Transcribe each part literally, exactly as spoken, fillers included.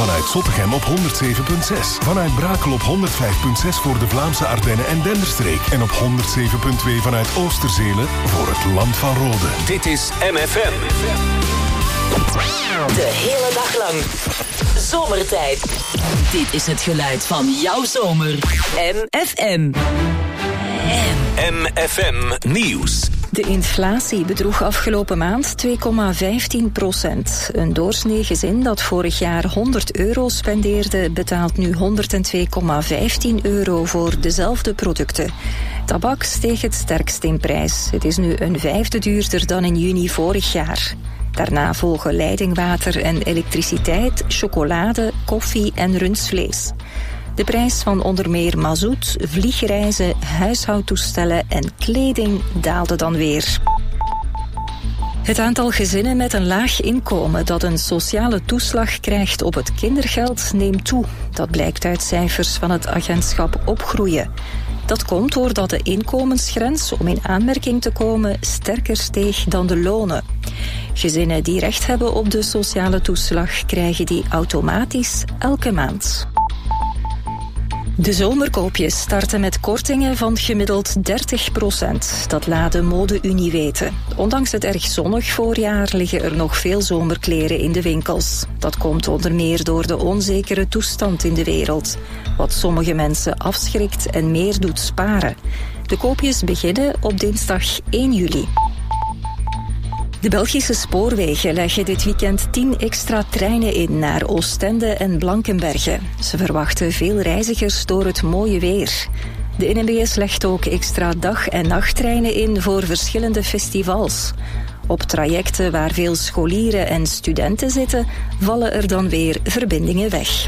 Vanuit Zottegem op honderd zeven komma zes. Vanuit Brakel op honderd vijf komma zes voor de Vlaamse Ardennen en Denderstreek. En op honderd zeven komma twee vanuit Oosterzele voor het Land van Rode. Dit is M F M. De hele dag lang. Zomertijd. Dit is het geluid van jouw zomer. M F M. M F M Nieuws. De inflatie bedroeg afgelopen maand twee komma vijftien procent. Een doorsnee gezin dat vorig jaar honderd euro spendeerde, betaalt nu honderdtwee komma vijftien euro voor dezelfde producten. Tabak steeg het sterkst in prijs. Het is nu een vijfde duurder dan in juni vorig jaar. Daarna volgen leidingwater en elektriciteit, chocolade, koffie en rundvlees. De prijs van onder meer mazoet, vliegreizen, huishoudtoestellen en kleding daalde dan weer. Het aantal gezinnen met een laag inkomen dat een sociale toeslag krijgt op het kindergeld neemt toe. Dat blijkt uit cijfers van het agentschap Opgroeien. Dat komt doordat de inkomensgrens om in aanmerking te komen sterker steeg dan de lonen. Gezinnen die recht hebben op de sociale toeslag krijgen die automatisch elke maand. De zomerkoopjes starten met kortingen van gemiddeld dertig procent. Dat laat de Mode-Unie weten. Ondanks het erg zonnig voorjaar liggen er nog veel zomerkleren in de winkels. Dat komt onder meer door de onzekere toestand in de wereld, wat sommige mensen afschrikt en meer doet sparen. De koopjes beginnen op dinsdag één juli. De Belgische spoorwegen leggen dit weekend tien extra treinen in naar Oostende en Blankenberge. Ze verwachten veel reizigers door het mooie weer. De N M B S legt ook extra dag- en nachttreinen in voor verschillende festivals. Op trajecten waar veel scholieren en studenten zitten, vallen er dan weer verbindingen weg.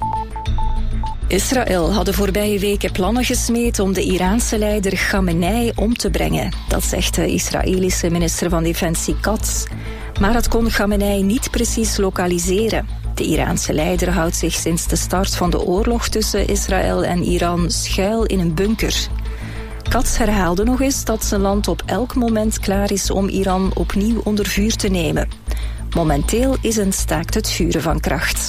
Israël had de voorbije weken plannen gesmeed om de Iraanse leider Khamenei om te brengen. Dat zegt de Israëlische minister van Defensie Katz. Maar dat kon Khamenei niet precies lokaliseren. De Iraanse leider houdt zich sinds de start van de oorlog tussen Israël en Iran schuil in een bunker. Katz herhaalde nog eens dat zijn land op elk moment klaar is om Iran opnieuw onder vuur te nemen. Momenteel is een staakt het vuren van kracht.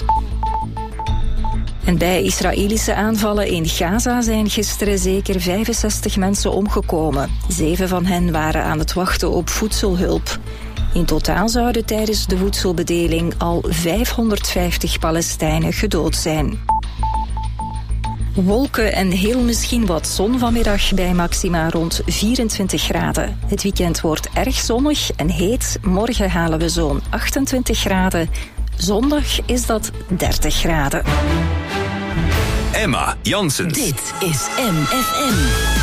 En bij Israëlische aanvallen in Gaza zijn gisteren zeker vijfenzestig mensen omgekomen. Zeven van hen waren aan het wachten op voedselhulp. In totaal zouden tijdens de voedselbedeling al vijfhonderdvijftig Palestijnen gedood zijn. Wolken en heel misschien wat zon vanmiddag bij maxima rond vierentwintig graden. Het weekend wordt erg zonnig en heet. Morgen halen we zo'n achtentwintig graden. Zondag is dat dertig graden. Emma Janssens. Dit is M F M.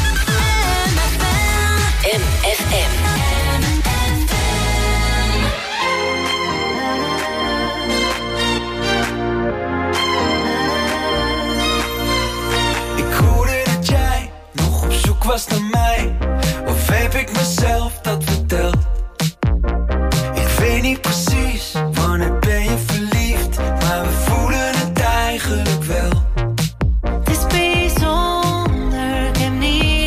M F M. Ik hoorde dat jij nog op zoek was naar mij. Of heb ik mezelf dat verteld? Ik weet niet precies wanneer ben je verliefd, maar we voelen het eigenlijk wel. Het is bijzonder, ik heb niet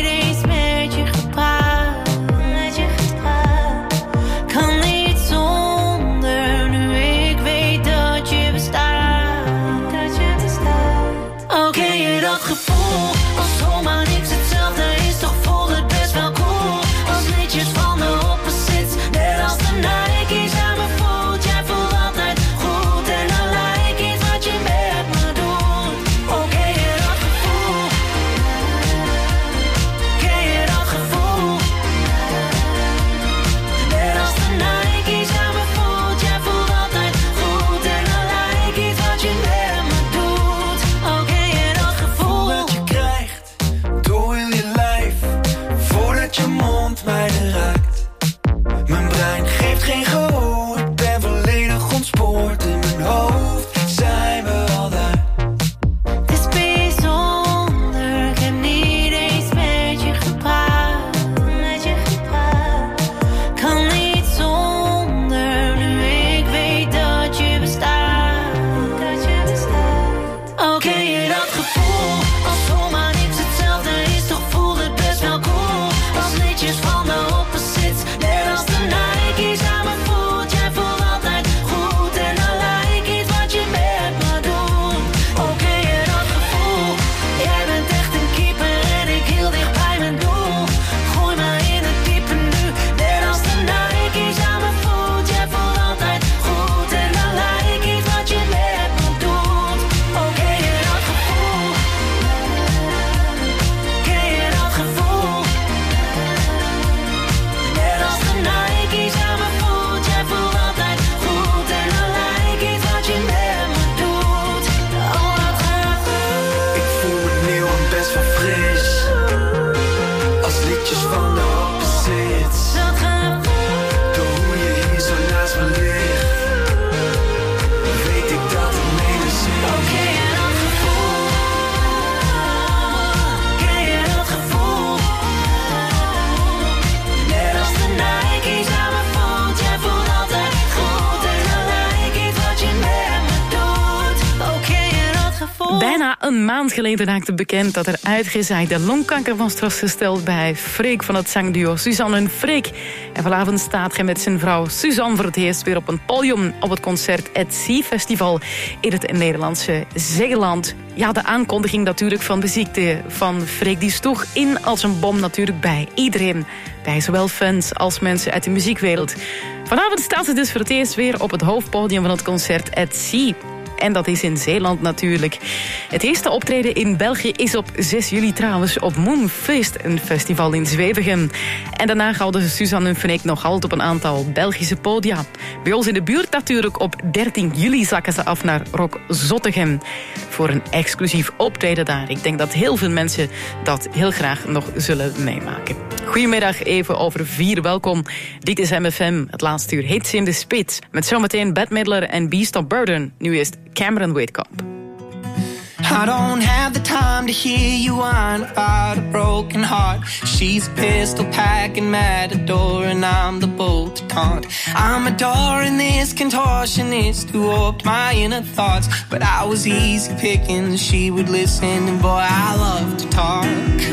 Bijna een maand geleden raakte bekend dat er uitgezaaide longkanker was vastgesteld bij Freek van het zangduo Suzanne en Freek. En vanavond staat hij met zijn vrouw Suzanne voor het eerst weer op een podium op het concert at Sea Festival in het Nederlandse Zeeland. Ja, de aankondiging natuurlijk van de ziekte van Freek die sloeg in als een bom natuurlijk bij iedereen. Bij zowel fans als mensen uit de muziekwereld. Vanavond staat ze dus voor het eerst weer op het hoofdpodium van het concert at Sea. En dat is in Zeeland natuurlijk. Het eerste optreden in België is op zes juli trouwens op Moonfeest, een festival in Zwevegem. En daarna houden Suzanne en Freek nog altijd op een aantal Belgische podia. Bij ons in de buurt natuurlijk op dertien juli zakken ze af naar Rock Zottegem. Voor een exclusief optreden daar. Ik denk dat heel veel mensen dat heel graag nog zullen meemaken. Goedemiddag, even over vier. Welkom. Dit is M F M. Het laatste uur Hits in de Spits. Met zometeen Bette Midler en Beast of Burden. Nu is Cameron Whitcomb. I don't have the time to hear you whine about a broken heart. She's a pistol packing matador and I'm the bull to taunt. I'm adoring this contortionist who warped my inner thoughts. But I was easy picking, she would listen, and boy, I love to talk.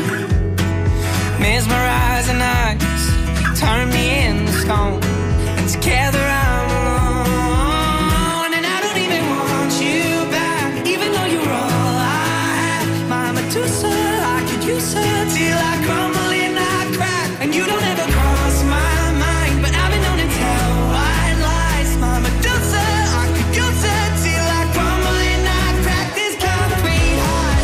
Mesmerizing eyes, turn me into stone, and together I'm alone. And I don't even want you back, even though you're all I have. My Medusa, I could use her till I crumble and I crack. And you don't ever cross my mind, but I've been known to tell white lies. My Medusa, I could use her till I crumble and I crack. This concrete heart,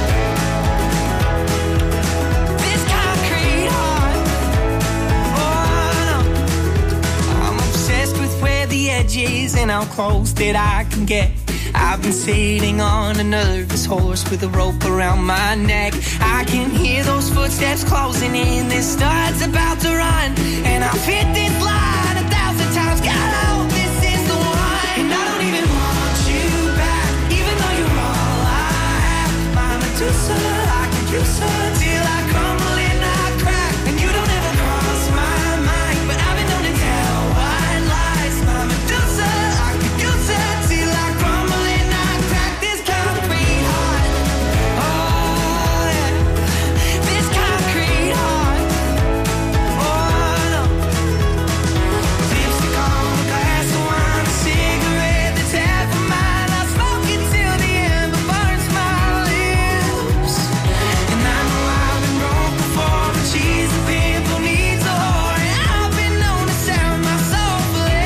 this concrete heart. Oh no, I'm obsessed with where the edge is and how close that I can get. I've been sitting on a nervous horse with a rope around my neck. I can hear those footsteps closing in, this star's about to run. And I've hit this line a thousand times, God, I hope this is the one. And I don't even want you back, even though you're all I have. My Medusa, I could use her till I crumble and I crack. And you don't ever cross my mind, but I've been known to tell white lies. My Medusa, I could use her till I crumble and I crack. This concrete heart, oh yeah, this concrete heart, oh no. Lipstick on a glass of wine, a cigarette that's half of mine. I smoke it till the ember burns my lips. And I know I've been broke before, but she's a pimple needs a whore. And I've been known to sound my soul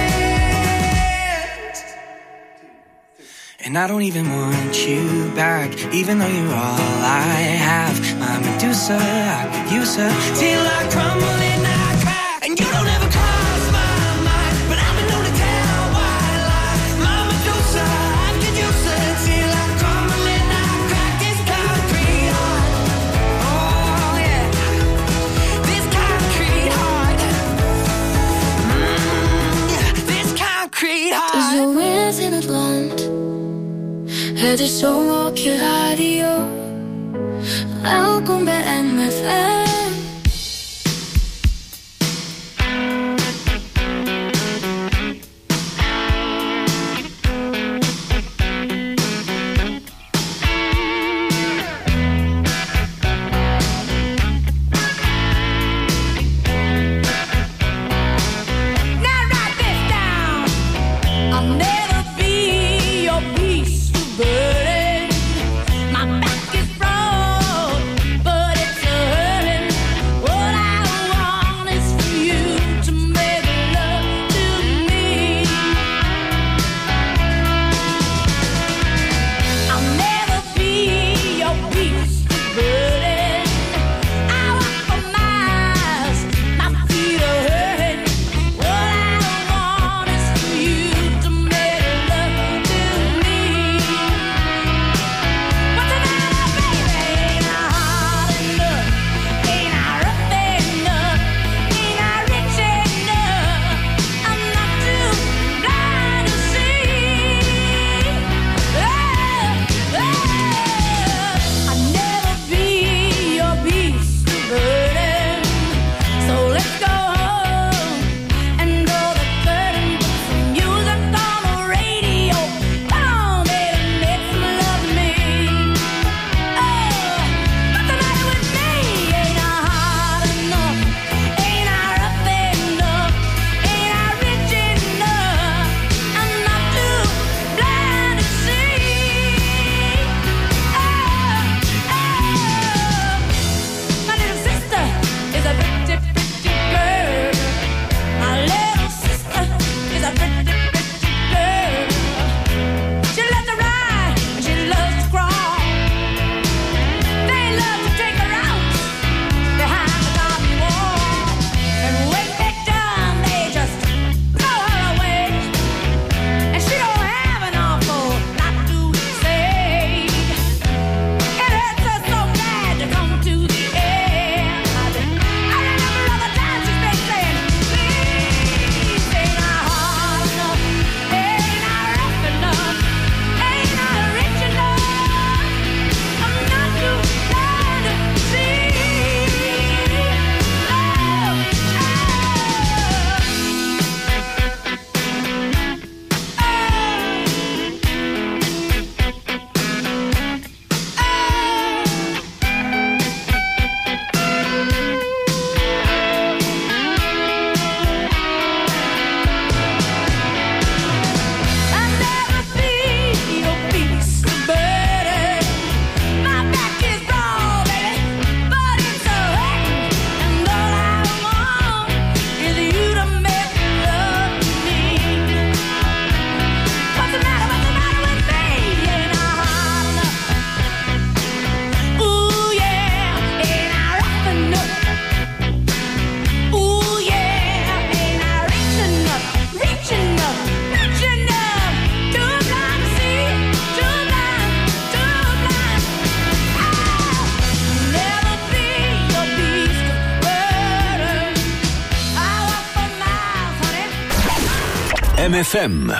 flat. And I don't even want you back, even though you're all I have. My Medusa, I could use her till I crumble and I crack. And you don't ever cross my mind, but I've been known to tell white lies. My Medusa, I could use her till I crumble and I crack. This concrete heart, oh yeah, this concrete heart, mm, yeah, this concrete heart. De zomer is in het land, het is zomer op je radio. Welkom bij M F M. Now write this down. I'll never be your peace burden. My back is broad, but it's a hurting. M F M.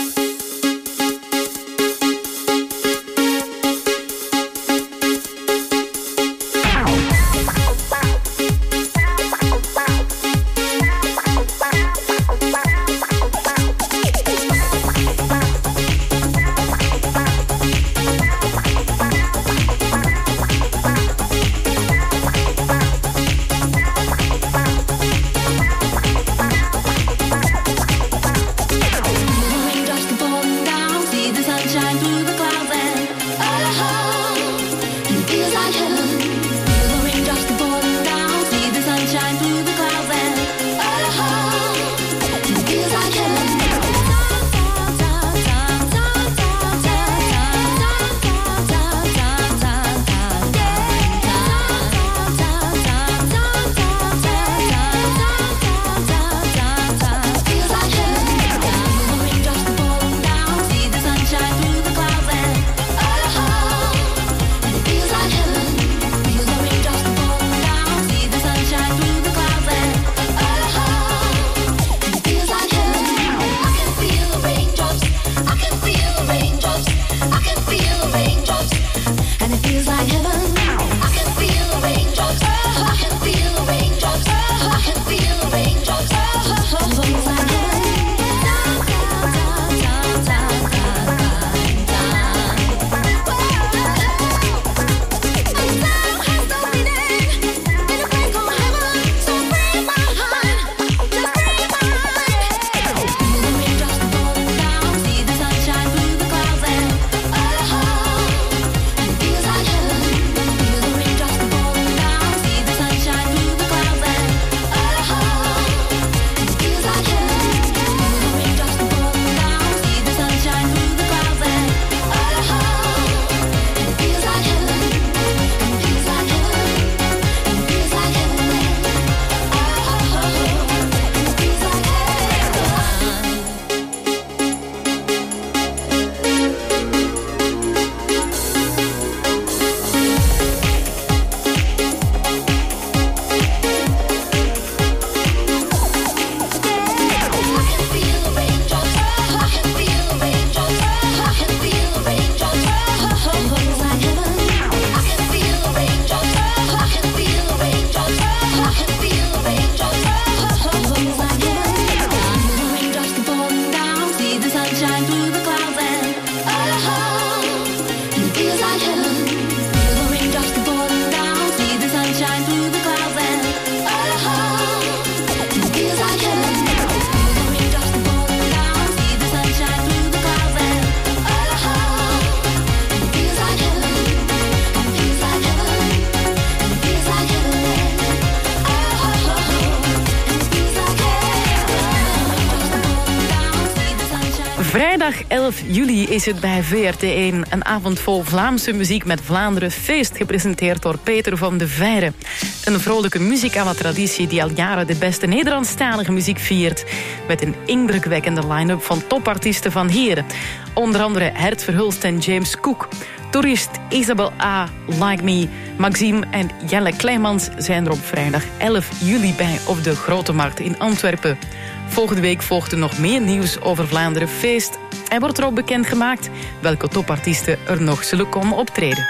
Vrijdag elf juli is het bij V R T één een avond vol Vlaamse muziek met Vlaanderen Feest, gepresenteerd door Peter van de Veire. Een vrolijke muzikale traditie die al jaren de beste Nederlandstalige muziek viert, met een indrukwekkende line-up van topartiesten van hier. Onder andere Hert Verhulst en James Cook. Toerist, Isabel A., Like Me, Maxime en Jelle Kleimans zijn er op vrijdag elf juli bij op de Grote Markt in Antwerpen. Volgende week volgt er nog meer nieuws over Vlaanderen Feest en wordt er ook bekendgemaakt welke topartiesten er nog zullen komen optreden.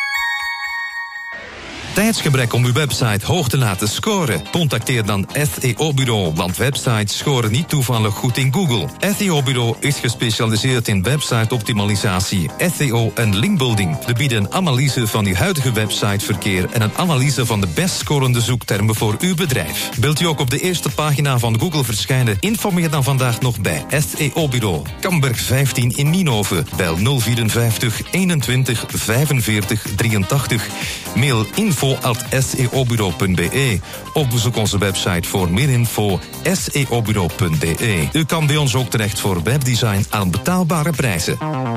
Tijdsgebrek om uw website hoog te laten scoren? Contacteer dan S E O-bureau, want websites scoren niet toevallig goed in Google. S E O-bureau is gespecialiseerd in website-optimalisatie, S E O en linkbuilding. We bieden een analyse van uw huidige websiteverkeer en een analyse van de best scorende zoektermen voor uw bedrijf. Wilt u ook op de eerste pagina van Google verschijnen? Informeer dan vandaag nog bij S E O-bureau. Kamberg vijftien in Nienhoven. Bel nul vierenvijftig eenentwintig vijfenveertig drieëntachtig. Mail info at s e o bureau punt b e of bezoek onze website voor meer info s e o bureau punt b e. U kan bij ons ook terecht voor webdesign aan betaalbare prijzen.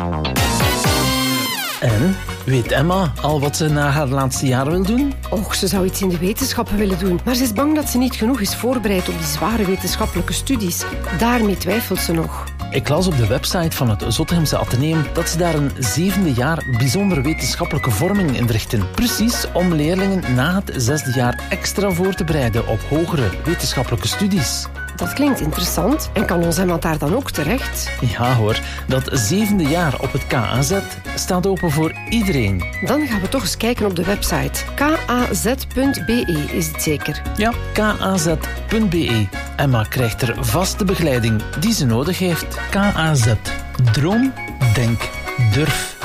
En weet Emma al wat ze na haar laatste jaar wil doen? Och, ze zou iets in de wetenschappen willen doen. Maar ze is bang dat ze niet genoeg is voorbereid op die zware wetenschappelijke studies. Daarmee twijfelt ze nog. Ik las op de website van het Zottegemse Atheneum dat ze daar een zevende jaar bijzondere wetenschappelijke vorming inrichten. Precies om leerlingen na het zesde jaar extra voor te bereiden op hogere wetenschappelijke studies. Dat klinkt interessant. En kan ons iemand daar dan ook terecht? Ja hoor, dat zevende jaar op het K A Z staat open voor iedereen. Dan gaan we toch eens kijken op de website. k a z punt b e is het zeker? Ja, k a z punt b e. Emma krijgt er vast de begeleiding die ze nodig heeft. K A Z. Droom, denk, durf.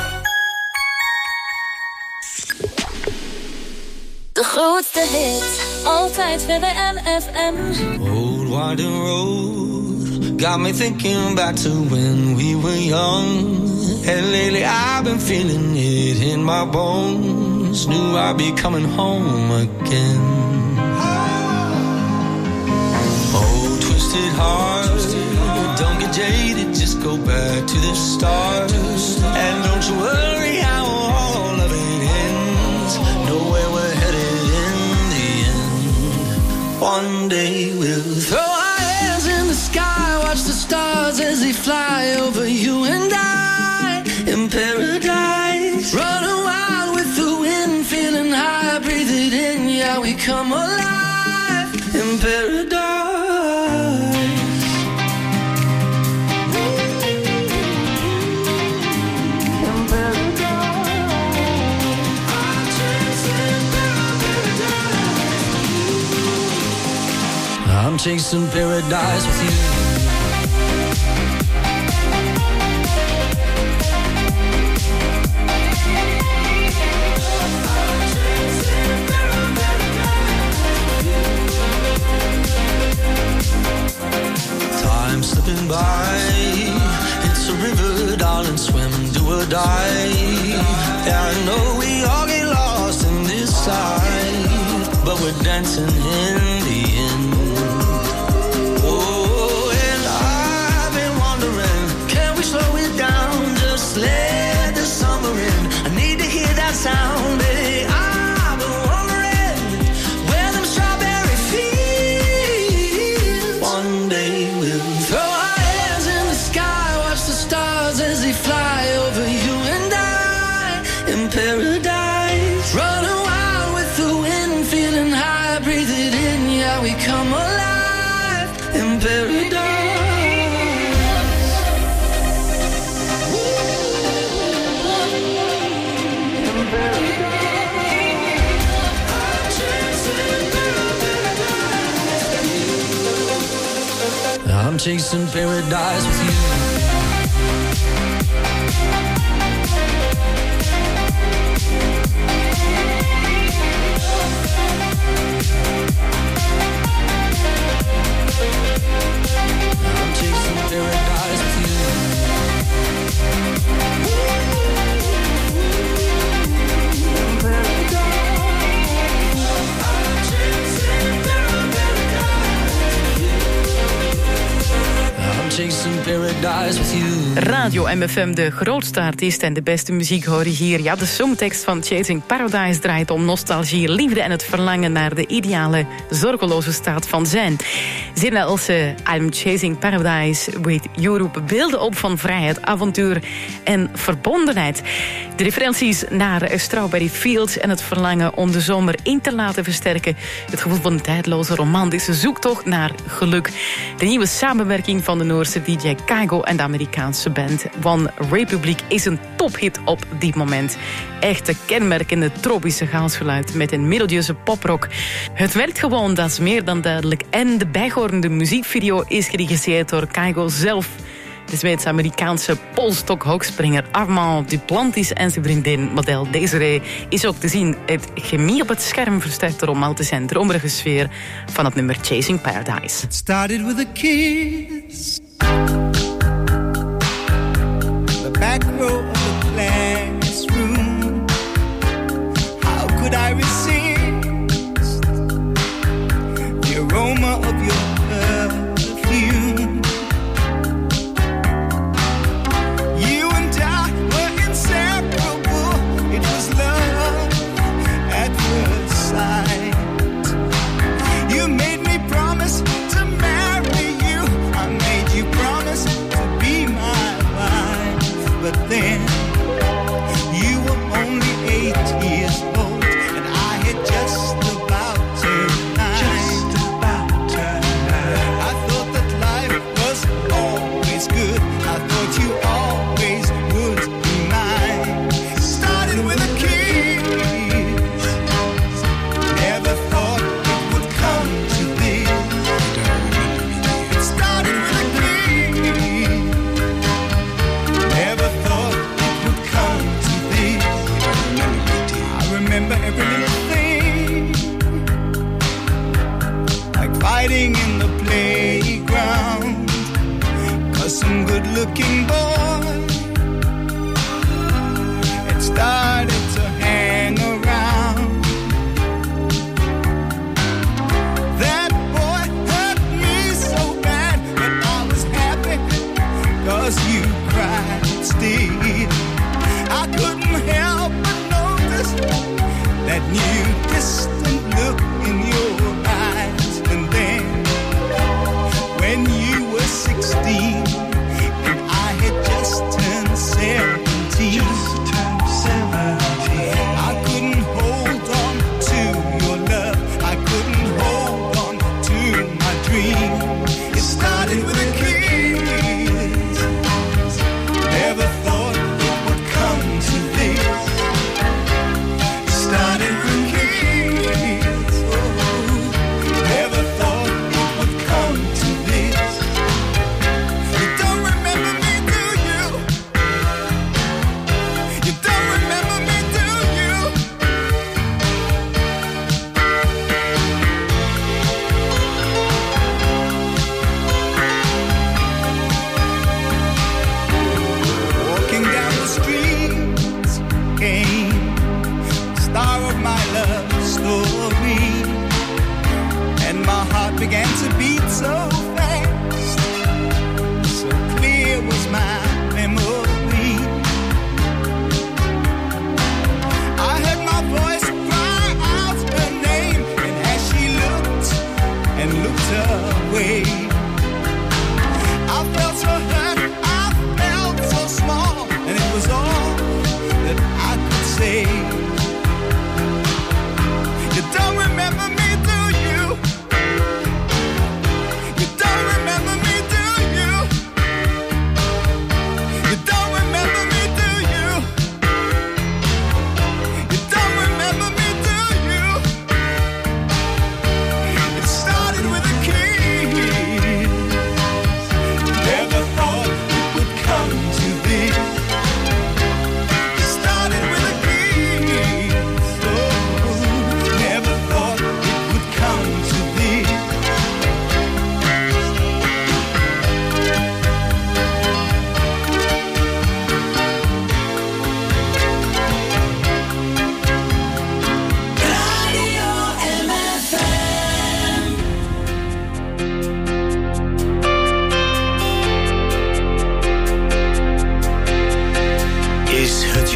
De grootste hit, altijd bij de M F M. Old winding road got me thinking back to when we were young. And lately I've been feeling it in my bones. Knew I'd be coming home again. Oh, twisted heart, don't get jaded, just go back to the start. And don't you worry how all of it ends. Know where we're headed in the end. One day we'll throw our hands in the sky, watch the stars as they fly over you and I. In paradise, running wild with the wind, feeling high, breathe it in, yeah, we come alive. In paradise. I'm chasing paradise with you. Time slipping by, it's a river, darling, swim, do or die. Yeah, I know we all get lost in this side, but we're dancing in the end. Let the summer in. I need to hear that sound, baby. I've been wondering where them strawberry fields. One day we'll throw our hands in the sky, watch the stars as they fly over you and I. In paradise, running wild with the wind, feeling high, breathe it in, yeah, we come alive. In paradise. I'm chasing paradise with you. I'm chasing paradise with you. Chasing paradise with you. Radio M F M, de grootste artiest en de beste muziek hoor je hier. Ja, de songtekst van Chasing Paradise draait om nostalgie, liefde en het verlangen naar de ideale, zorgeloze staat van zijn. Zijn als uh, I'm Chasing Paradise with You roepen beelden op van vrijheid, avontuur en verbondenheid. De referenties naar Strawberry Fields en het verlangen om de zomer in te laten versterken. Het gevoel van een tijdloze romantische zoektocht naar geluk. De nieuwe samenwerking van de Noorse D J Kygo en de Amerikaanse band One Republic is een tophit op dit moment. Echt een kenmerkende tropische gaalsgeluid met een melodieuze poprock. Het werkt gewoon, dat is meer dan duidelijk. En de bijhorende muziekvideo is geregisseerd door Kygo zelf. De Zweeds-Amerikaanse polstok-hoogspringer Armand Duplantis en zijn vriendin model Desiree is ook te zien. Het chemie op het scherm versterkt de romantische en dromerige sfeer van het nummer Chasing Paradise. It started with a kiss. The back row of the classroom. How could I resist the aroma of your perfume? You and I were inseparable. It was love at first sight. You made me promise to marry you. I made you promise to be my wife. But then you were only eight years old, and I had just about turned nine. Just about turned nine. I thought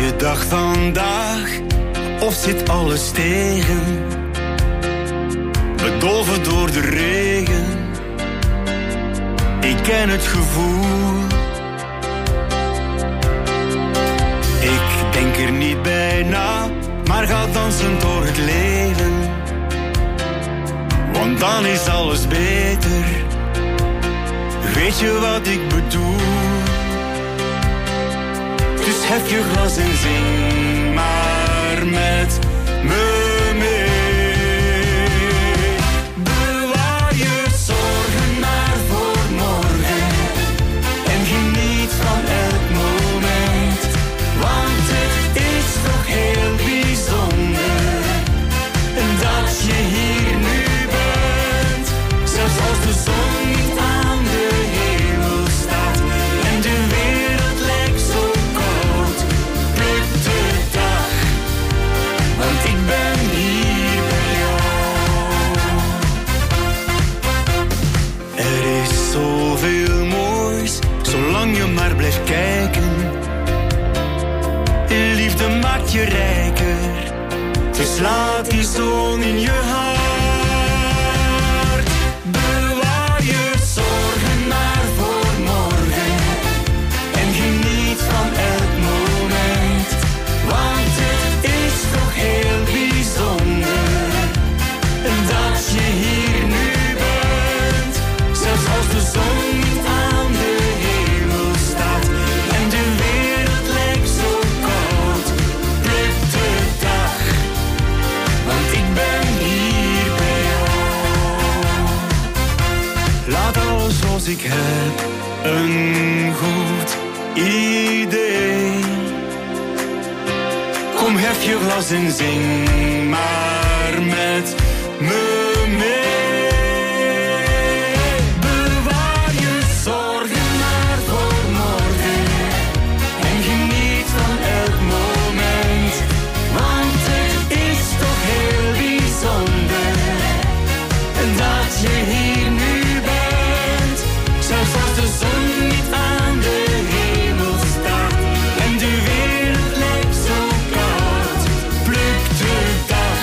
je dag vandaag, of zit alles tegen? Bedolven door de regen, ik ken het gevoel. Ik denk er niet bij na, maar ga dansen door het leven. Want dan is alles beter, weet je wat ik bedoel? Dus hef je glas en zing maar met me mee. Bewaar je zorgen maar voor morgen en geniet van elk moment. Want het is toch heel bijzonder dat je hier nu bent. Zelfs als de zon niet aan de hemel staat en de wereld lijkt zo koud, pluk de dag, want ik ben hier bij jou. Er is zoveel moois, zolang je maar blijft kijken. Liefde maakt je rijker, dus laat die zon in je hart. Bewaar je zorgen maar voor morgen en geniet van elk moment. Want het is toch heel bijzonder dat je hier nu bent. Zelfs als de zon niet aan de hemel staat en de wereld lijkt zo koud, pluk de dag, want ik ben hier bij jou. Laat alles zoals ik heb een goed idee. Kom, hef je glas en zing maar met me mee. Bewaar je zorgen maar voor morgen en geniet van elk moment. Want het is toch heel bijzonder dat je hier nu bent. Zelfs als de zon niet aan de hemel staat en de wereld lijkt zo koud, pluk de dag,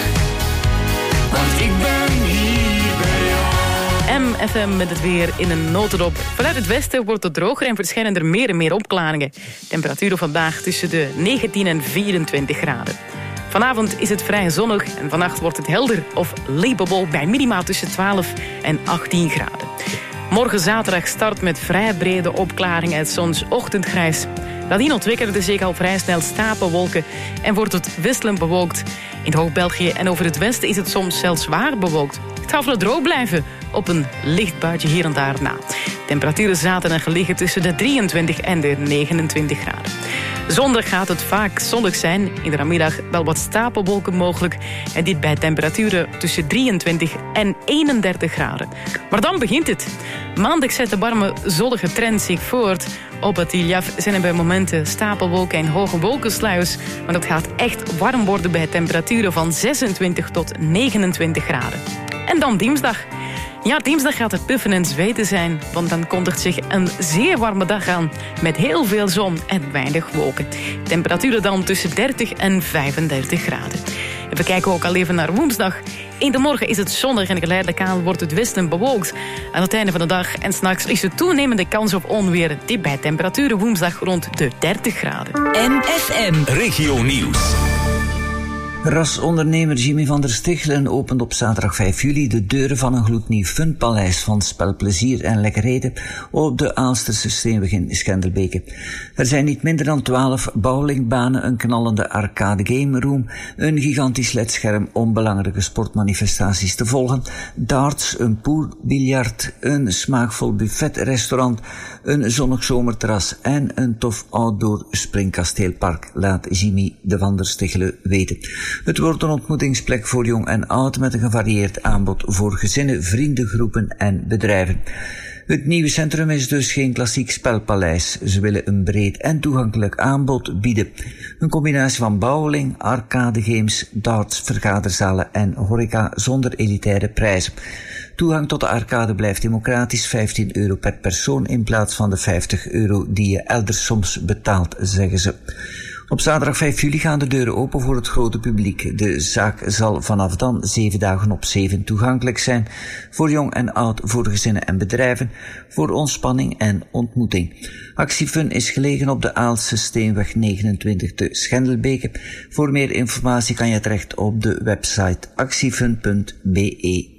want ik ben hier bij jou. M F M met het weer in een notendop. Vanuit het westen wordt het droger en verschijnen er meer en meer opklaringen. Temperaturen vandaag tussen de negentien en vierentwintig graden. Vanavond is het vrij zonnig en vannacht wordt het helder of leepbol bij minima tussen twaalf en achttien graden. Morgen zaterdag start met vrij brede opklaringen uit zonsochtendgrijs. Nadien ontwikkelen er zich al vrij snel stapelwolken en wordt het wisselend bewolkt. In Hoog-België en over het westen is het soms zelfs zwaar bewolkt. Het gaat wel droog blijven, op een licht buitje hier en daar na. Temperaturen zaterdag liggen tussen de drieëntwintig en de negenentwintig graden. Zondag gaat het vaak zonnig zijn. In de namiddag wel wat stapelwolken mogelijk. En dit bij temperaturen tussen drieëntwintig en eenendertig graden. Maar dan begint het. Maandag zet de warme zonnige trend zich voort. Op het Tiljaf zijn er bij momenten stapelwolken en hoge wolkensluiers. Maar het gaat echt warm worden bij temperaturen van zesentwintig tot negenentwintig graden. En dan dinsdag. Ja, dinsdag gaat het puffen en zweten zijn, want dan kondigt zich een zeer warme dag aan met heel veel zon en weinig wolken. Temperaturen dan tussen dertig en vijfendertig graden. En we kijken ook al even naar woensdag. In de morgen is het zonnig en geleidelijk aan wordt het wisselend bewolkt. Aan het einde van de dag en 's nachts is er toenemende kans op onweer. Dit bij temperaturen woensdag rond de dertig graden. M F M Regio Nieuws. Rasondernemer Jimmy van der Stichelen opent op zaterdag vijf juli de deuren van een gloednieuw funpaleis van spelplezier en lekkerheden op de Aalsterse Steenweg in Schendelbeke. Er zijn niet minder dan twaalf bowlingbanen, een knallende arcade game room, een gigantisch ledscherm om belangrijke sportmanifestaties te volgen, darts, een pool, biljart, een smaakvol buffetrestaurant, een zonnig zomerterras en een tof outdoor springkasteelpark, laat Jimmy de van der Stichelen weten. Het wordt een ontmoetingsplek voor jong en oud met een gevarieerd aanbod voor gezinnen, vriendengroepen en bedrijven. Het nieuwe centrum is dus geen klassiek spelpaleis. Ze willen een breed en toegankelijk aanbod bieden. Een combinatie van bowling, arcade games, darts, vergaderzalen en horeca zonder elitaire prijzen. Toegang tot de arcade blijft democratisch, vijftien euro per persoon in plaats van de vijftig euro die je elders soms betaalt, zeggen ze. Op zaterdag vijf juli gaan de deuren open voor het grote publiek. De zaak zal vanaf dan zeven dagen op zeven toegankelijk zijn. Voor jong en oud, voor gezinnen en bedrijven, voor ontspanning en ontmoeting. Actiefun is gelegen op de Aalse Steenweg negenentwintig te Schendelbeke. Voor meer informatie kan je terecht op de website actiefun punt b e.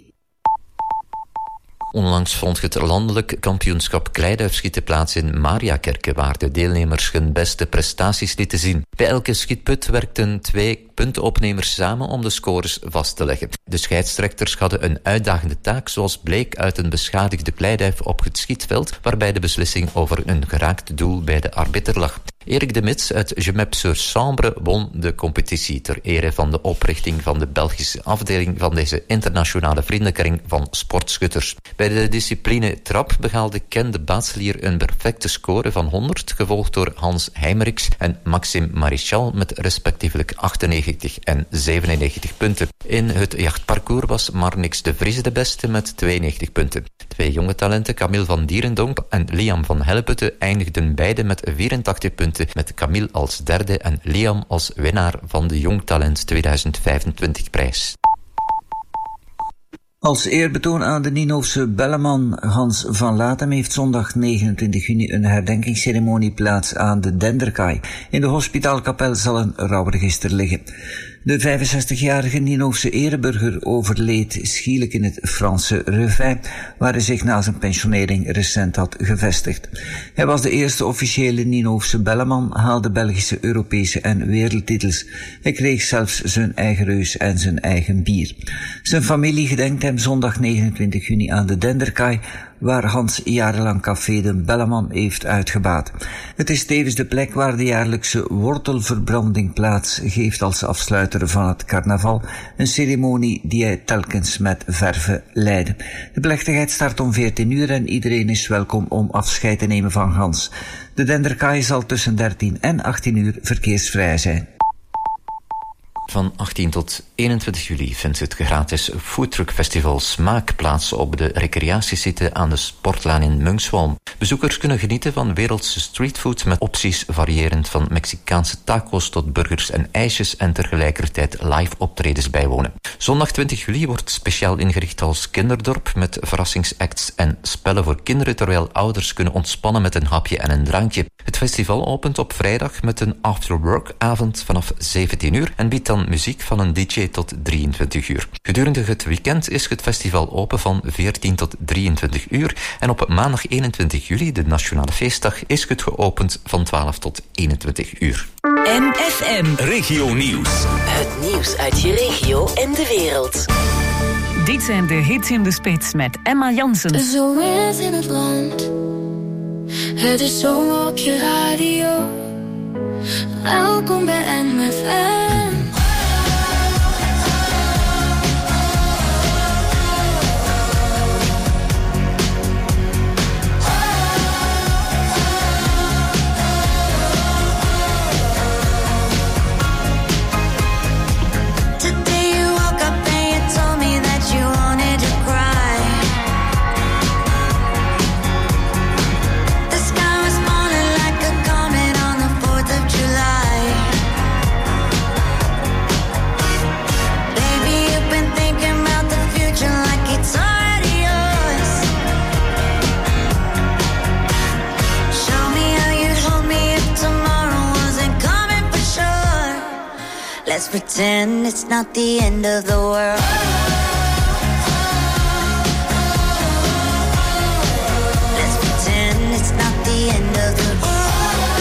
Onlangs vond het landelijk kampioenschap kleiduifschieten plaats in Mariakerke, waar de deelnemers hun beste prestaties lieten zien. Bij elke schietput werkten twee puntenopnemers samen om de scores vast te leggen. De scheidsrechters hadden een uitdagende taak, zoals bleek uit een beschadigde kleiduif op het schietveld, waarbij de beslissing over een geraakt doel bij de arbiter lag. Erik de Mits uit Gemep-sur-Sambre won de competitie ter ere van de oprichting van de Belgische afdeling van deze internationale vriendenkring van sportschutters. Bij de discipline trap behaalde Ken de Baatselier een perfecte score van honderd, gevolgd door Hans Heimerichs en Maxime Marichal met respectievelijk achtennegentig en zevenennegentig punten. In het jachtparcours was Marnix de Vries de beste met tweeënnegentig punten. Twee jonge talenten, Camille van Dierendonk en Liam van Helleputte, eindigden beide met vierentachtig punten, met Camille als derde en Liam als winnaar van de Jong Talent tweeduizend vijfentwintig prijs. Als eerbetoon aan de Ninhoofse belleman Hans van Latem heeft zondag negenentwintig juni een herdenkingsceremonie plaats aan de Denderkaai. In de hospitaalkapel zal een rouwregister liggen. De vijfenzestigjarige Ninhoofse ereburger overleed schielijk in het Franse Revin, waar hij zich na zijn pensionering recent had gevestigd. Hij was de eerste officiële Ninhoofse belleman, haalde Belgische, Europese en wereldtitels. Hij kreeg zelfs zijn eigen reus en zijn eigen bier. Zijn familie gedenkt hem zondag negenentwintig juni aan de Denderkaai, waar Hans jarenlang café de Belleman heeft uitgebaat. Het is tevens de plek waar de jaarlijkse wortelverbranding plaats geeft als afsluiter van het carnaval, een ceremonie die hij telkens met verve leidde. De plechtigheid start om veertien uur en iedereen is welkom om afscheid te nemen van Hans. De Denderkaai zal tussen dertien en achttien uur verkeersvrij zijn. Van achttien tot eenentwintig juli vindt het gratis foodtruckfestival Smaak plaats op de recreatiesite aan de Sportlaan in Munksholm. Bezoekers kunnen genieten van wereldse streetfood met opties variërend van Mexicaanse taco's tot burgers en ijsjes en tegelijkertijd live optredens bijwonen. Zondag twintig juli wordt speciaal ingericht als kinderdorp met verrassingsacts en spellen voor kinderen, terwijl ouders kunnen ontspannen met een hapje en een drankje. Het festival opent op vrijdag met een afterwork-avond vanaf zeventien uur en biedt dan muziek van een D J tot drieëntwintig uur. Gedurende het weekend is het festival open van veertien tot drieëntwintig uur en op maandag eenentwintig juli, de nationale feestdag, is het geopend van twaalf tot eenentwintig uur. M F M Regio Nieuws. Het nieuws uit je regio en de wereld. Dit zijn de hits in de spits met Emma Jansen. Zo wind in het land. Het is zomer op je radio. Welkom bij M F M. Let's pretend it's not the end of the world. Let's pretend it's not the end of the world.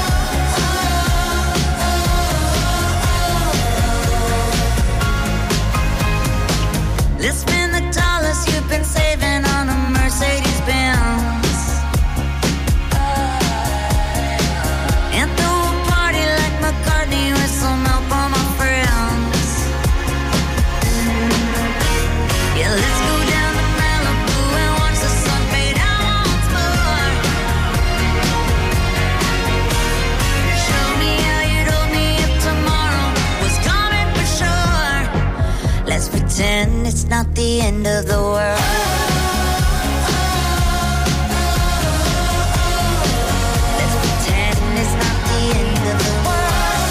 Let's spend the dollars you've been saving on a Mercedes Benz. And throw a party like McCartney with some help on my friends. Yeah, let's go down to Malibu and watch the sun fade out once more. Show me how you told me if tomorrow was coming for sure. Let's pretend it's not the end of the world. Let's pretend it's not the end of the world.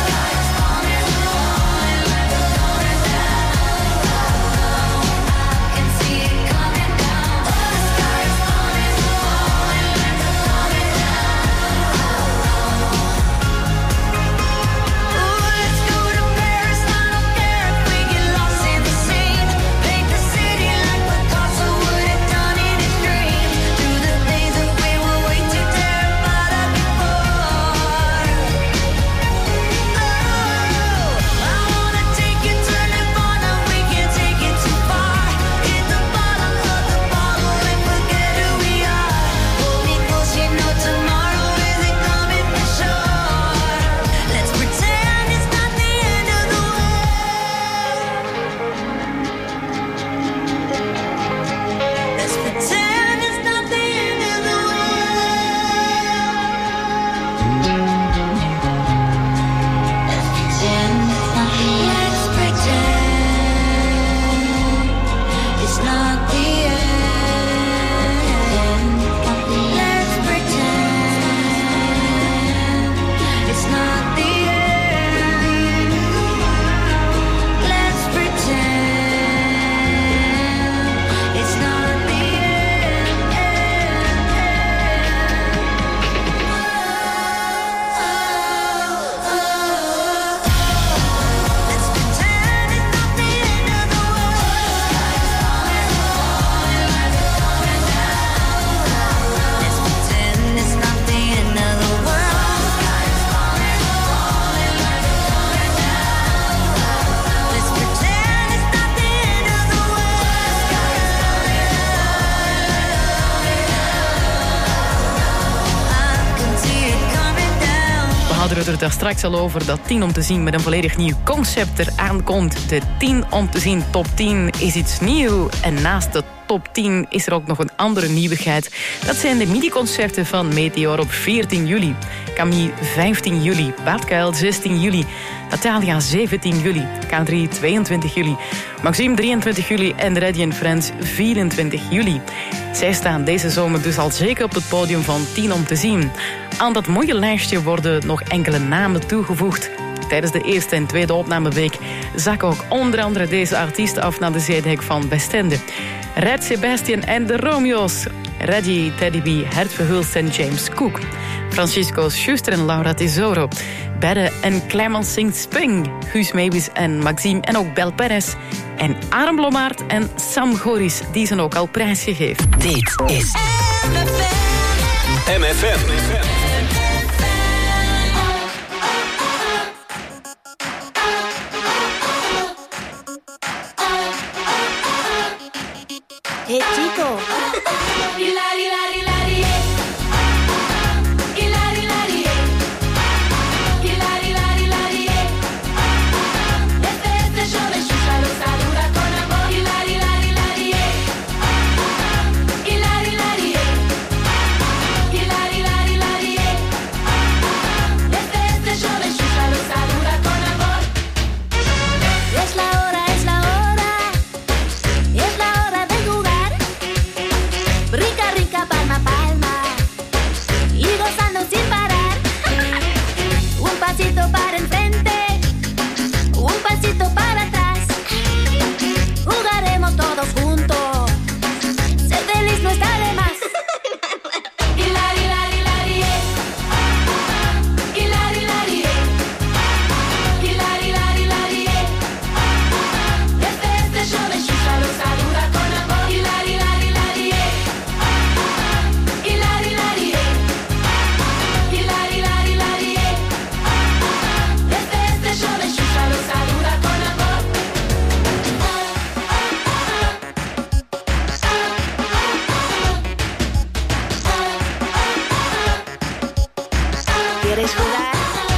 het er daar straks al over dat tien om te zien met een volledig nieuw concept eraan komt. De tien om te zien top tien is iets nieuw. En naast de top tien is er ook nog een andere nieuwigheid. Dat zijn de midi-concerten van Meteor op veertien juli. Camille vijftien juli. Bart Kuil zestien juli. Natalia zeventien juli. K drie tweeëntwintig juli. Maxime drieëntwintig juli en Reddy and Friends vierentwintig juli. Zij staan deze zomer dus al zeker op het podium van tien om te zien. Aan dat mooie lijstje worden nog enkele namen toegevoegd. Tijdens de eerste en tweede opnameweek zakken ook onder andere deze artiesten af naar de zeedijk van Westende. Red Sebastian en de Romeo's. Reddy, Teddy B, Hert Verhulst en James Cook. Francisco Schuster en Laura Tesoro. Bedde en Clemens Singh Spring. Guus Meeuwis en Maxime en ook Bel Perez. En Aram Blommaert en Sam Goris, die zijn ook al prijsgegeven. Dit is M F M. Hey chico. Hilari, hilari, hilari, eh. Hilari, hilari, eh. Hilari, hilari, hilari, eh. Este, este show de Xuxa lo saluda con amor. Hilari, hilari, hilari, eh. Hilari, hilari, eh. Hilari, hilari, hilari, eh. Este, este show de Xuxa lo saluda con amor. Es la hora, es la hora. Es la hora de jugar. Rica, rica, palma, palma. Y gozando sin parar. Un pasito para enfrente. Un pasito para atrás. Jugaremos todos juntos. Ser feliz no está de más. Hilari, hilari, hilari, eh. Hilari, hilari, eh. Hilari, hilari, hilari, eh. Este, este show de Xuxa lo saluda con amor. Hilari, hilari, hilari, eh. Hilari, hilari, eh. Hilari, hilari, hilari, eh. Este, este show de Xuxa lo saluda con amor. ¿Quieres jugar?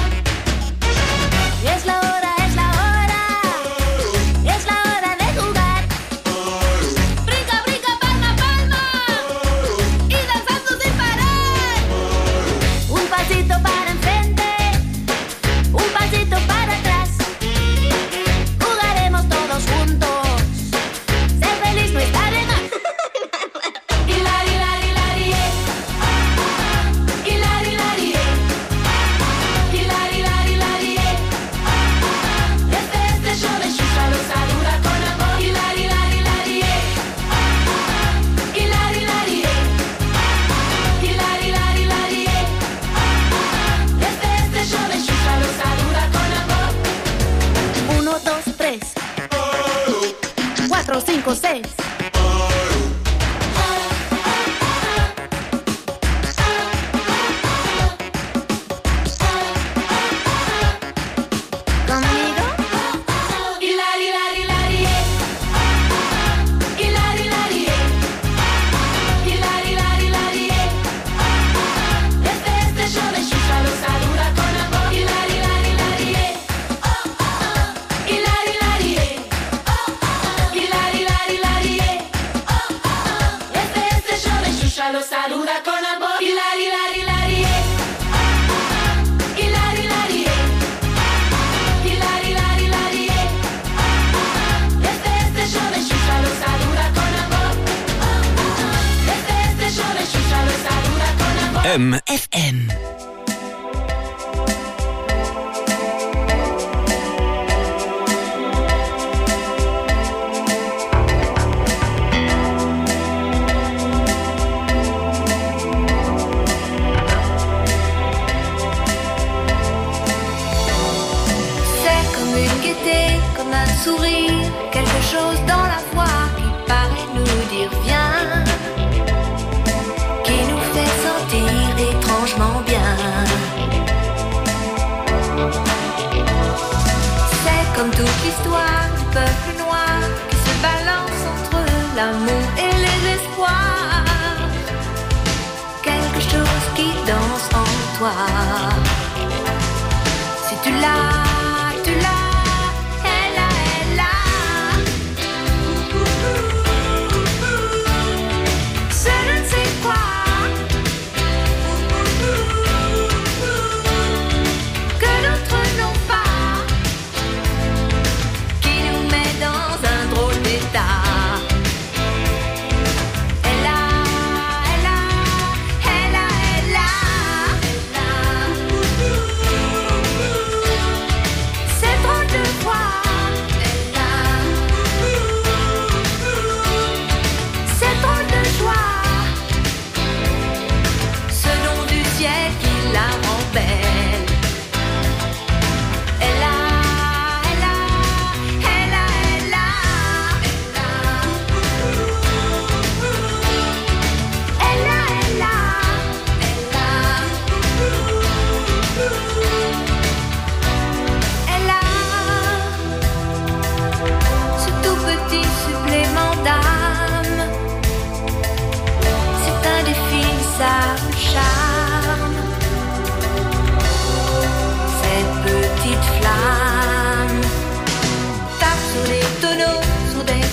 Es la hora, es la hora. Es la hora de jugar. Brinca, brinca, palma, palma. Y danzando sin parar. Un pasito para enfrente. Un pasito para atrás. Jugaremos todos juntos. Ser feliz no está de más. Hilari, hilari, hilari, eh. Hilari, hilari, eh. Hilari, hilari, hilari, eh. Este, este show de Xuxa lo saluda con amor. Hilari, hilari, hilari, eh. Hilari, hilari, eh. Hilari, hilari, hilari, eh. Este, este show de Xuxa lo saluda con amor. Uno, dos, tres. Cuatro, cinco, seis. ¿Conmigo? Hilari, hilari, hilari, eh. Hilari, hilari, eh. Hilari, hilari, hilari, eh. Este, este show de Xuxa lo saluda con amor. Hilari, hilari, hilari, eh. Hilari, hilari, eh. Hilari, hilari, hilari, eh. Este, este show de Xuxa lo saluda con amor. Hilari, hilari, hilari, eh. Hilari, hilari, eh. Hilari, hilari, hilari, eh. Este, este show de Xuxa lo saluda con amor. Este, este show de Xuxa lo saluda con amor. M F M. C'est comme une gaieté, comme un sourire, quelque chose dans la voix qui paraît nous dire viens, qui nous fait sentir étrangement bien. C'est comme toute l'histoire du peuple noir qui se balance entre l'amour et les espoirs. Quelque chose qui danse en toi.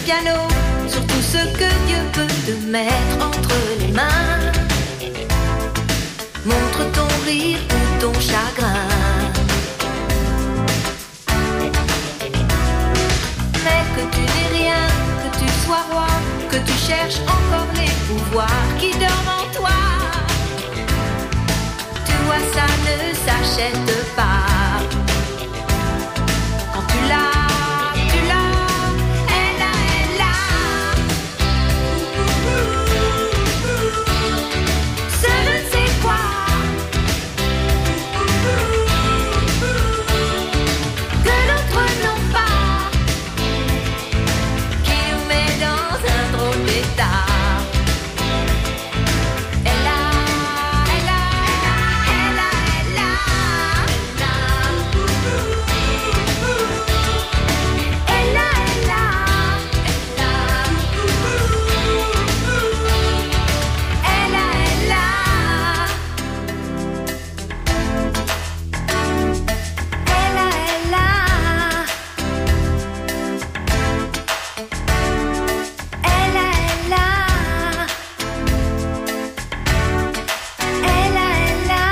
piano, sur tout ce que Dieu peut te mettre entre les mains. Montre ton rire ou ton chagrin. Mais que tu n'aies rien, que tu sois roi, que tu cherches encore les pouvoirs qui dorment en toi. Tu vois, ça ne s'achète pas. Quand tu l'as, tu l'as, elle a, elle a. Ce ne sais quoi. Que d'autres n'ont pas. Qui nous met dans un drôle d'état. Elle a, elle a, elle a, elle a, elle a. Elle a, elle a, elle a. Elle a, elle a. Elle a, elle a. Elle a, elle a. Elle a, elle a.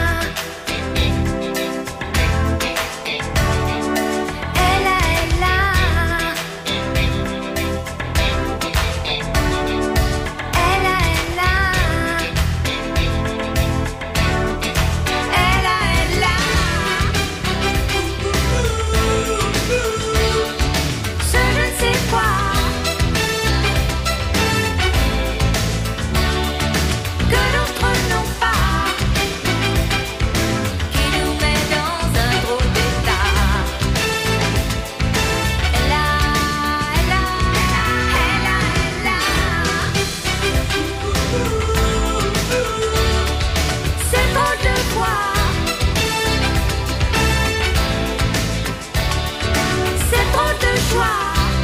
Elle a, elle a. Elle a, elle a. Elle a, elle a. Ce je ne sais quoi. Que d'autres n'ont pas. Qui nous met dans un drôle d'état. Elle a, elle a, elle a, elle a. C'est drôle de voir. C'est drôle de joie.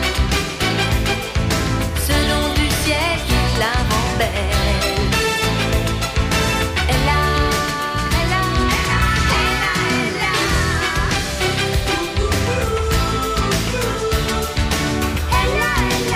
Ce nom du ciel qui la rend belle. Elle a, elle a, elle a, elle a. Elle a, elle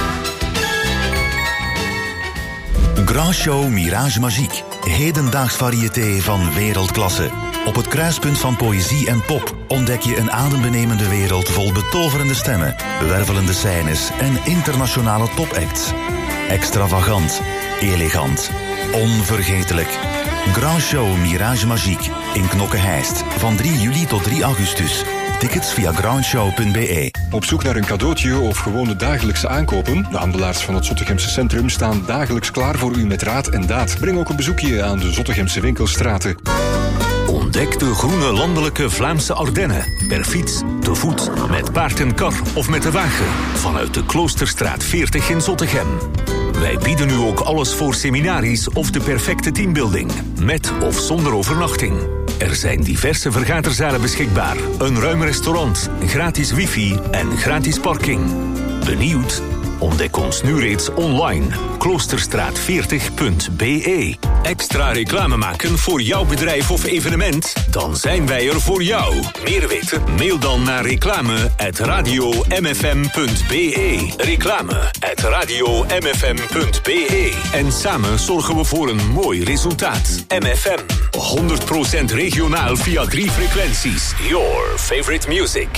a. Grand Show Mirage Magique. Hedendaags variété van wereldklasse. Op het kruispunt van poëzie en pop ontdek je een adembenemende wereld vol betoverende stemmen, wervelende scènes en internationale topacts. Extravagant, elegant, onvergetelijk. Grand Show Mirage Magique in Knokke-Heist van drie juli tot drie augustus. Tickets via groundshow punt b e. Op zoek naar een cadeautje of gewoon de dagelijkse aankopen? De handelaars van het Zottegemse centrum staan dagelijks klaar voor u met raad en daad. Breng ook een bezoekje aan de Zottegemse winkelstraten. Ontdek de groene landelijke Vlaamse Ardennen. Per fiets, te voet, met paard en kar of met de wagen. Vanuit de Kloosterstraat veertig in Zottegem. Wij bieden u ook alles voor seminaries of de perfecte teambuilding. Met of zonder overnachting. Er zijn diverse vergaderzalen beschikbaar. Een ruim restaurant, gratis wifi en gratis parking. Benieuwd? Ontdek ons nu reeds online. kloosterstraat veertig punt b e. Extra reclame maken voor jouw bedrijf of evenement? Dan zijn wij er voor jou. Meer weten? Mail dan naar reclame at radio m f m punt b e. Reclame at radio m f m punt b e. En samen zorgen we voor een mooi resultaat. M F M. honderd procent regionaal via drie frequenties. Your favorite music.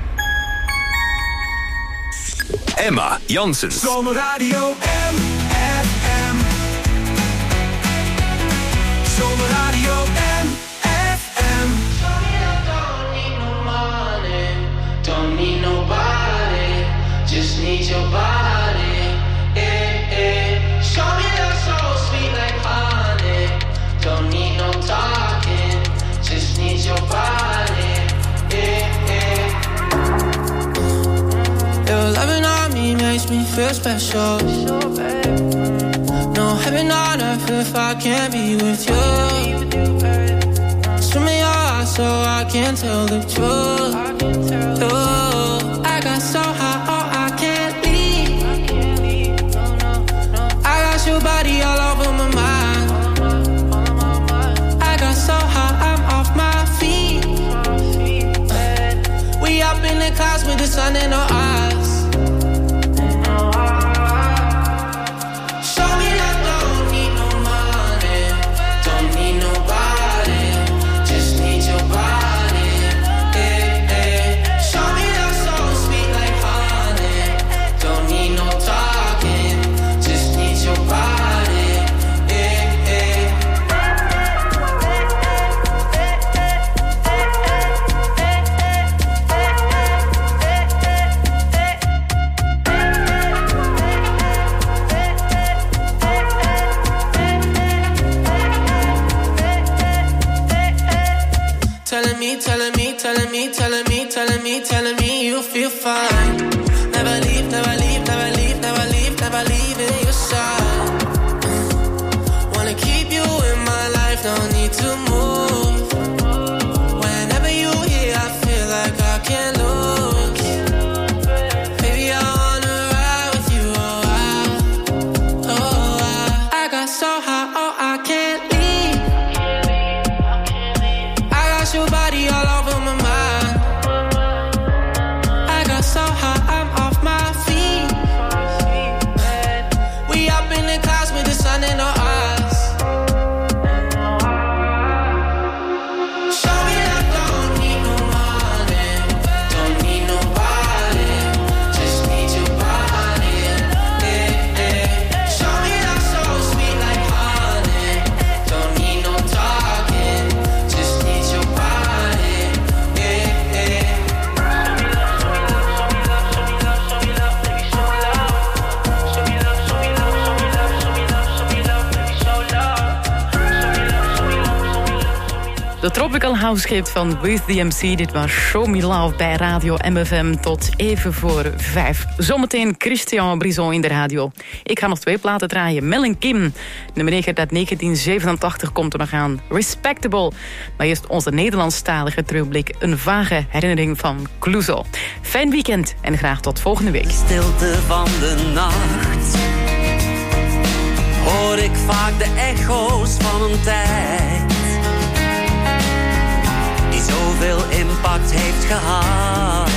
Emma Janssens. Zomerradio M F M. Zomerradio M F M. Don't need no money, don't need nobody, just need your body. Eh, eh. Show me love so sweet like honey. Don't need no talking, just need your body. Eh, eh. Your loving on me makes me feel special. No heaven on earth if I can't be with you. Swim me your eyes so I can tell the truth. Ooh, I got so high, oh, I can't leave. I got your body all over my mind. I got so high, I'm off my feet. We up in the clouds with the sun in our eyes. telling me, telling me, telling me you feel fine. Never leave, never leave, never leave, never leave, never leave in your side. Wanna keep you in my life, don't need to move. Whenever you here, I feel like I can't lose. Baby, I wanna ride with you, oh I, oh I. I got so high, oh I can't leave. I got your body all over my mind. I got so high, I'm off my feet. We up in the clouds with the sun in our eyes. Show me that don't need no money, don't need nobody, just need your body. Yeah, yeah. Show me that so sweet like honey, don't need no talking, just need your body. Yeah, yeah. De Tropical House Gift van With The M C. Dit was Show Me Love bij Radio M F M tot even voor vijf. Zometeen Christian Brison in de radio. Ik ga nog twee platen draaien. Mel en Kim. Nummer negen uit negentien zevenentachtig komt er nog aan. Respectable. Maar eerst onze Nederlandstalige terugblik. Een vage herinnering van Clouseau. Fijn weekend en graag tot volgende week. Stilte van de nacht hoor ik vaak de echo's van een tijd die zoveel impact heeft gehad,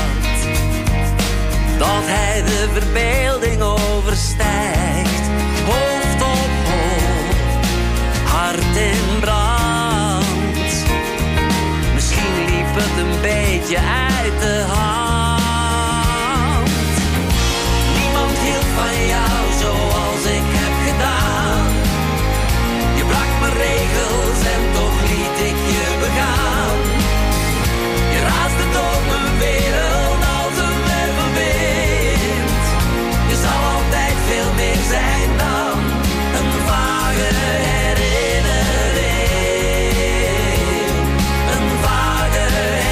dat hij de verbeelding overstijgt. Hoofd op hoofd, hart in brand. Misschien liep het een beetje uit de hand. Niemand hield van jou zoals ik heb gedaan. Je brak mijn regels en toch liet ik je begaan. Je raasde door mijn wereld als een wervelwind. Je zal altijd veel meer zijn dan een vage herinnering. Een vage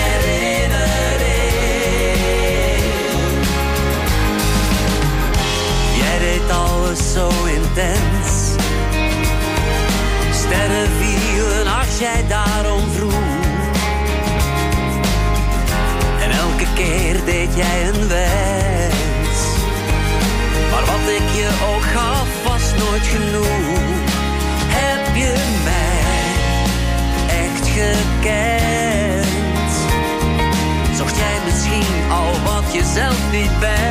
herinnering. Jij deed alles zo intens. Sterren vielen als jij daarom vroeg. En elke keer deed jij een wens. Maar wat ik je ook gaf was nooit genoeg. Heb je mij echt gekend? Zocht jij misschien al wat je zelf niet bent?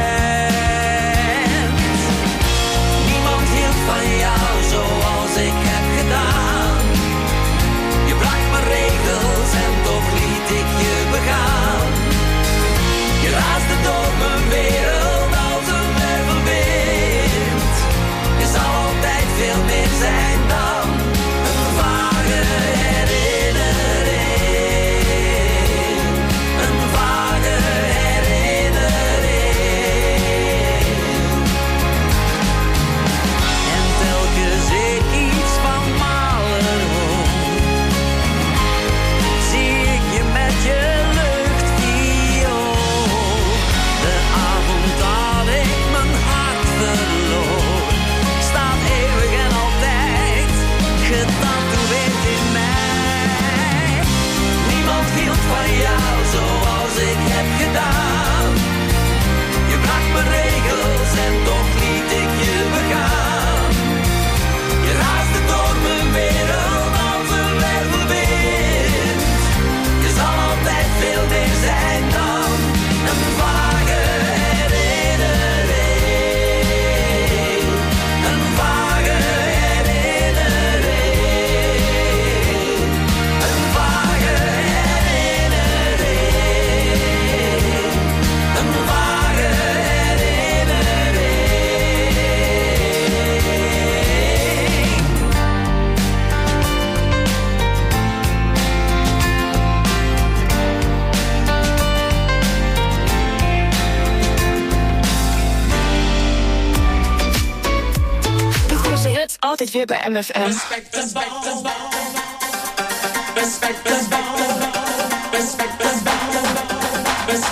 Niemand hield van jou zoals ik heb gedaan. Je brak mijn regels en toch liet ik je begaan. Je raasde door mijn wereld als een wervelwind. Je zal altijd veel meer zijn dan een vage herinnering. Een vage herinnering. En telkens ik iets van malen hoor, zie ik je met je luchtviool. De avond dat ik mijn hart verloor, staat eeuwig en altijd getatoeëerd in mij. Niemand hield van jou zoals ik heb gedaan. Je brak mijn regels en toch liet ik je begaan. Je raasde door mijn wereld als een wervelwind. Je zal altijd veel meer zijn dan een vage herinnering. Een vage herinnering. Een vage herinnering. Een vage De grootste hits altijd weer bij M F M. Respect us, respect us, respect us, respect us, respect us.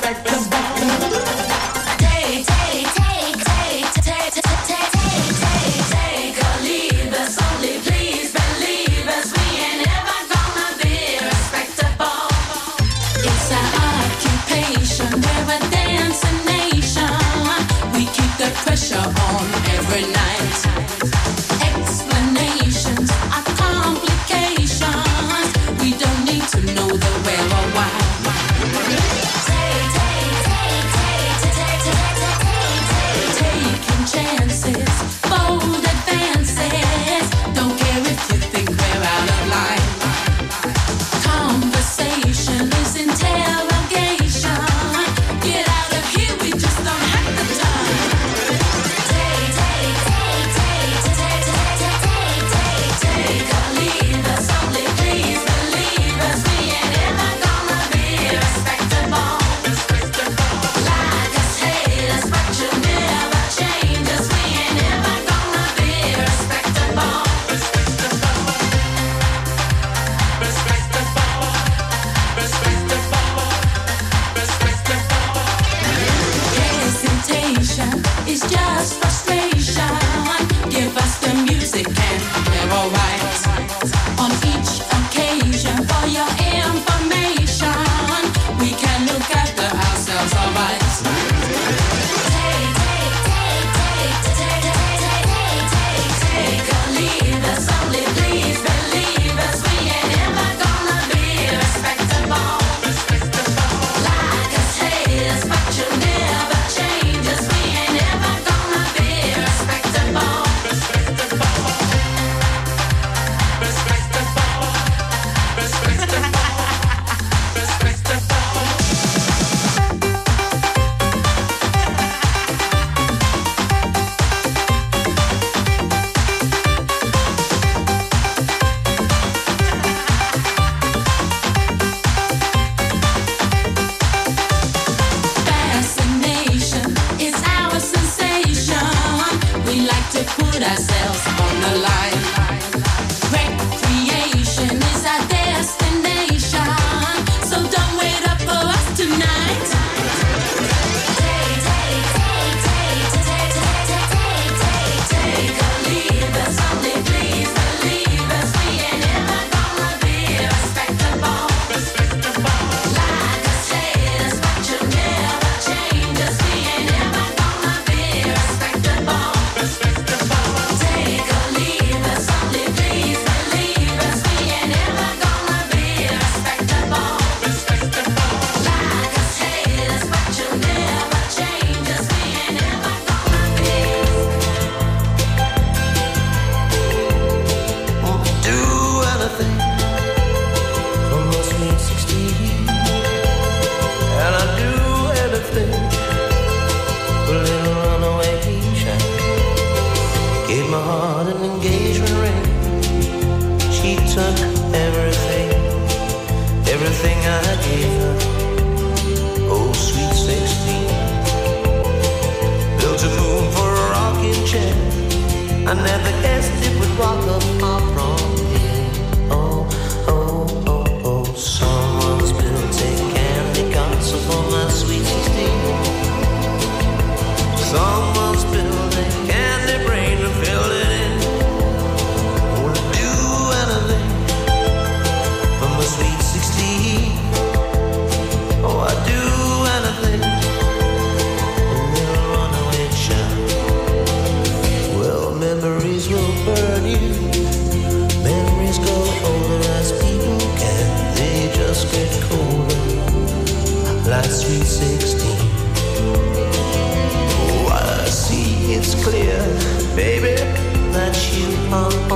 I never guessed it would rock up far from here. Oh, oh, oh, oh. Someone's built a candy castle for my sweet sixteen. Someone's built a candy brain to fill it in. Would do anything for my sweet sixteen. Oh, I'd do anything. Memories will burn you. Memories go older as people can. They just get colder, like sweet sixteen. Oh, I see it's clear, baby, that you are